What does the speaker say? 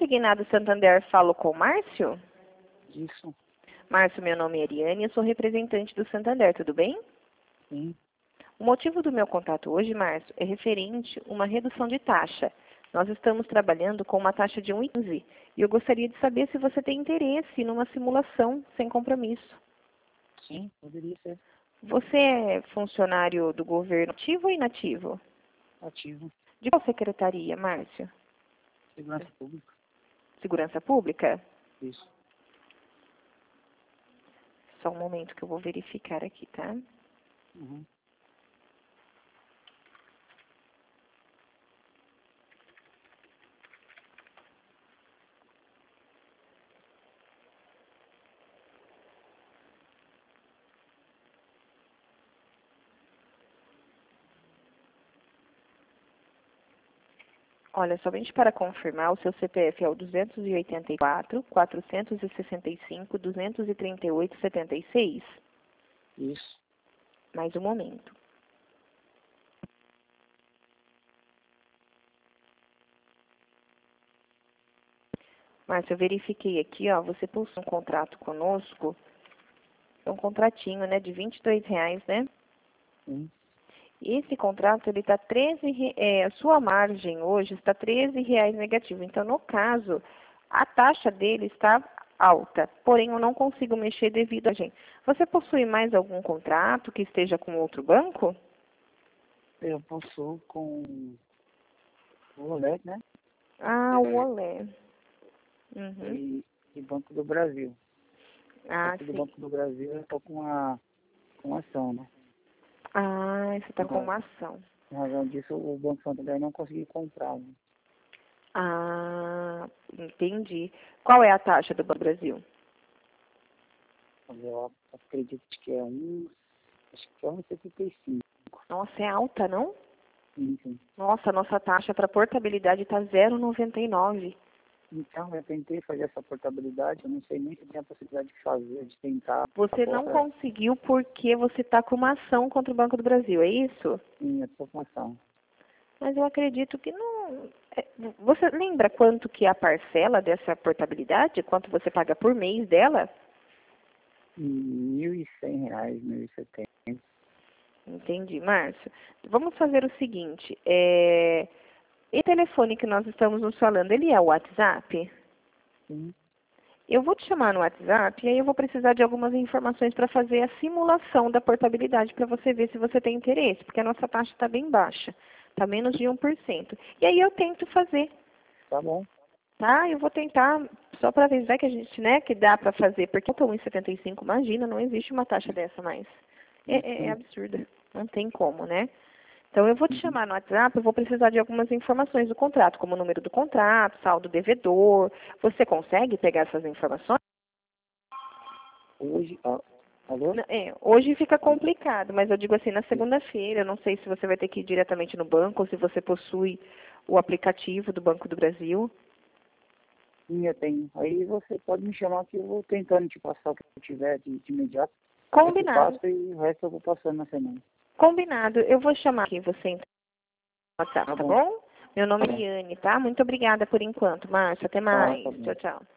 Consignado Santander, falo com o Márcio? Isso. Márcio, meu nome é Ariane, eu sou representante do Santander, tudo bem? Sim. O motivo do meu contato hoje, Márcio, é referente a uma redução de taxa. Nós estamos trabalhando com uma taxa de 1,15 e eu gostaria de saber se você tem interesse numa simulação sem compromisso. Sim, poderia ser Você é funcionário do governo ativo ou inativo? ativo. De qual secretaria, Márcio? Segurança pública. Segurança Pública? Isso. Só um momento que eu vou verificar aqui, tá? Uhum. Olha, somente para confirmar, o seu CPF é o 284, 465, 238, 76. Isso. Mais um momento. Márcio, eu verifiquei aqui, ó, você possui um contrato conosco, é um contratinho, né, de R$ 22, né? Sim. Esse contrato, ele está a sua margem hoje está R$ 13 negativo. Então, no caso, a taxa dele está alta, porém eu não consigo mexer devido a gente. Você possui mais algum contrato que esteja com outro banco? Eu possuo com o Olé, né? Ah, o Olé. Uhum. E Banco do Brasil. Ah, Só que do sim. Banco do Brasil eu estou com ação, né? Ah, você está com Então, uma ação. em razão disso, o Banco Santander não conseguiu comprar, né? Ah, entendi. Qual é a taxa do Banco do Brasil? Mas eu acredito que é acho que é 1,75. Nossa, é alta, não? Sim, sim. Nossa, a nossa taxa para portabilidade está 0,99. Então, eu tentei fazer essa portabilidade, eu não sei nem se tem a possibilidade de fazer, de tentar. Você não Agora, conseguiu porque você está com uma ação contra o Banco do Brasil, é isso? sim, eu estou com ação. Mas eu acredito que não... Você lembra quanto que é a parcela dessa portabilidade? Quanto você paga por mês dela? R$ 1.100, 1.070. Entendi, Márcio. Vamos fazer o seguinte, esse telefone que nós estamos nos falando, ele é o WhatsApp? Sim, Eu vou te chamar no WhatsApp e aí eu vou precisar de algumas informações para fazer a simulação da portabilidade para você ver se você tem interesse, porque a nossa taxa está bem baixa, está menos de 1%. E aí eu tento fazer, tá bom. tá? Eu vou tentar, só para avisar que a gente, né, que dá para fazer, porque eu estou 1,75, imagina, não existe uma taxa dessa mais. É Sim. absurda, não tem como, né? Então, eu vou te Uhum. chamar no WhatsApp, eu vou precisar de algumas informações do contrato, como o número do contrato, saldo devedor. Você consegue pegar essas informações? Hoje, alô? Hoje fica complicado, mas eu digo assim, na segunda-feira, eu não sei se você vai ter que ir diretamente no banco ou se você possui o aplicativo do Banco do Brasil. Sim, eu tenho. Aí você pode me chamar que eu vou tentando te passar o que eu tiver de imediato. Eu te Combinado. passo e o resto eu vou passando na semana. Combinado. Eu vou chamar aqui você então no WhatsApp, Tá tá bom, bom? Meu nome tá é bom. Liane, tá? Muito obrigada por enquanto, Márcio. Até Tá mais. bom. Tchau, tchau.